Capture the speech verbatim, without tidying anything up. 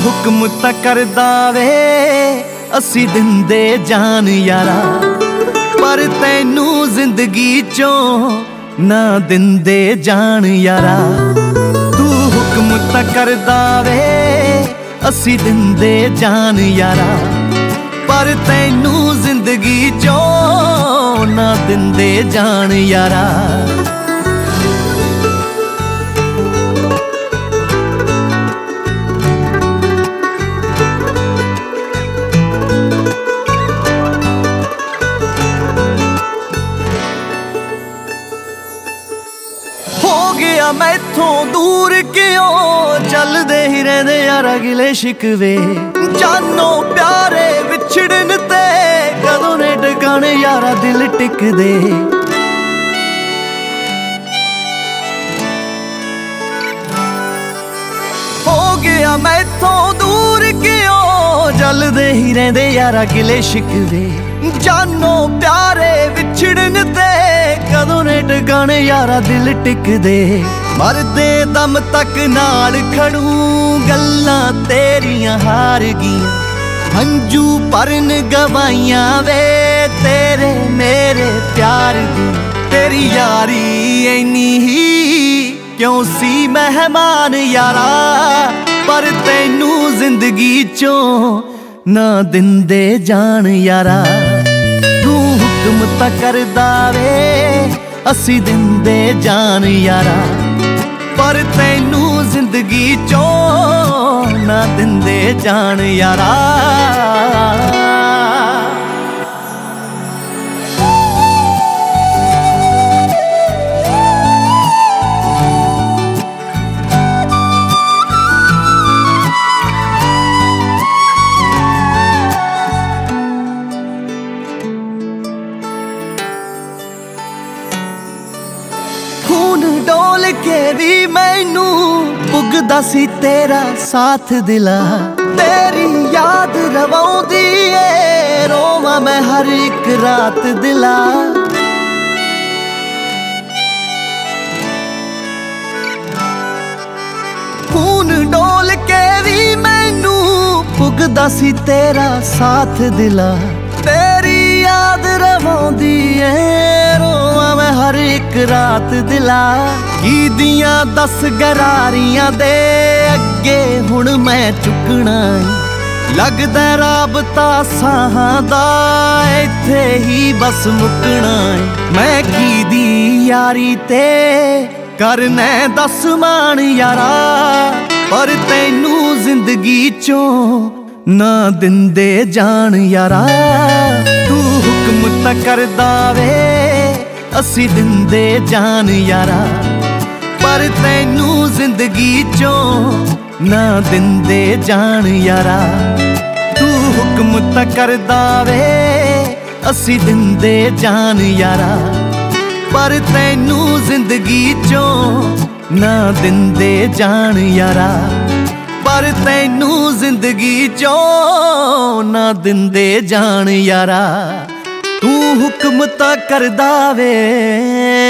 हुक्म तां करदा वे असी दिंदे जान यारा, पर तैनू जिंदगी चों ना दिंदे जान यारा। तू हुक्म तां करदा वे असी दिंदे जान यारा, पर तैनू जिंदगी चों ना दिंदे जान यारा। मैथों दूर क्यों चलदे ही रहंदे यारा गिले शिकवे, जानो प्यारे विछड़न ते कदों ने टकाने यारा दिल टिकदे। हो गया मैथों दूर क्यों चलदे ही रहंदे यारा गिले शिकवे, जानो प्यारे विछड़न ते कदों ने टकाने यारा दिल टिकदे। मरदे दम तक नाल खड़ू गल्लां तेरियां हार गियां, हंजू भरन गवाइयां वे तेरे मेरे प्यार दी। तेरी यारी इन्नी ही क्यों सी मेहमान यारा, पर तैनू जिंदगी चों ना दिंदे जान यारा। तू हुक्म तां करदा वे असी दिंदे जान यारा, पर तैनू जिंदगी चों ना दिंदे जान यारा। खून डोल के भी मैनू पुगदा सी तेरा साथ दिला, तेरी याद रवाउंदी ए रोवां मैं हर एक रात दिला। खून डोल के भी मैनू पुगदा सी तेरा साथ दिला, तेरी याद रवाउंदी ए रोवां मैं हर एक रात दिला। की दियां दस गरारियां दे अगे हुण मैं चुकना, लगदा राबता साहां दा इत्थे ही बस मुकना। मैं की दी यारी ते करना दस मान यारा, पर तैनू जिंदगी चों ना दिंदे जान यारा। तू हुक्म तां करदा वे असी दिंदे जान यारा, पर तैनू जिंदगी चों ना दिंदे जान यारा। तू हुक्म तां करदा वे असी दिंदे जान यारा, पर तैनू जिंदगी चों ना दिंदे जान यारा, पर तैनू जिंदगी चों ना दिंदे जान यारा। तू हुक्म तां करदा वे